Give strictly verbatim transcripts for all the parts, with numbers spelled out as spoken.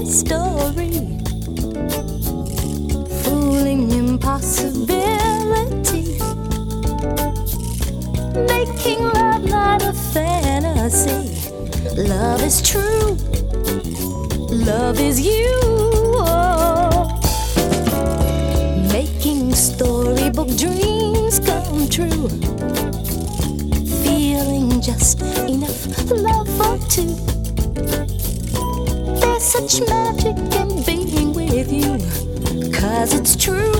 story, fooling impossibility, making love not a fantasy. Love is true, love is you. Oh. Making storybook dreams come true, feeling just enough love for two. There's such magic in being with you, 'cause it's true,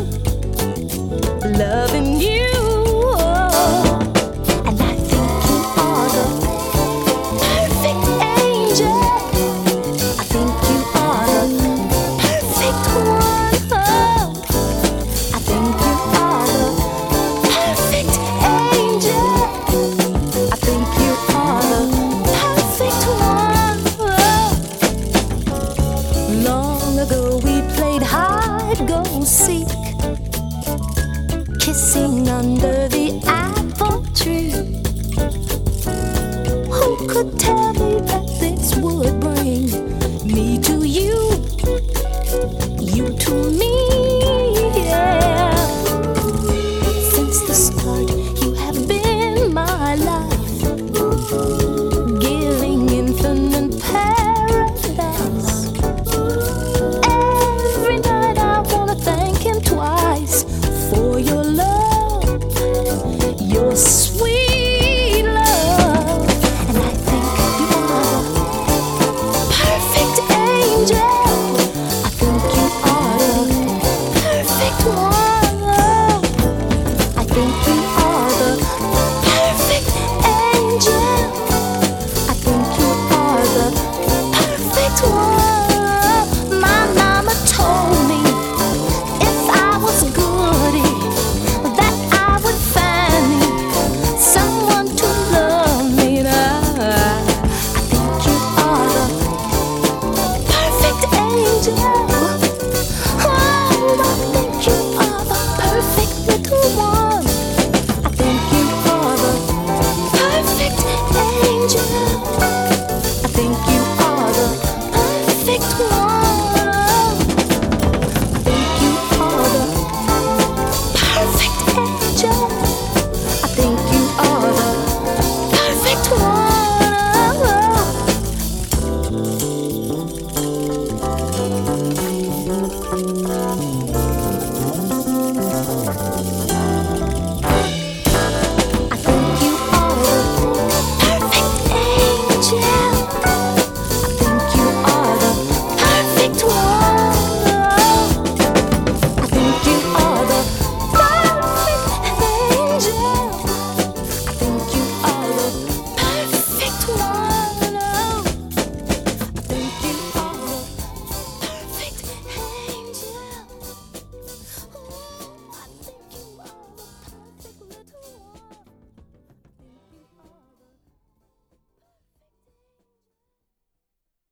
loving you. Oh. And I think you are the perfect angel. I think you are the perfect one. Oh. I think you are the perfect angel. I think you are the perfect one. Oh. Long ago we played hide go seek, kissing under the apple tree. Who could tell me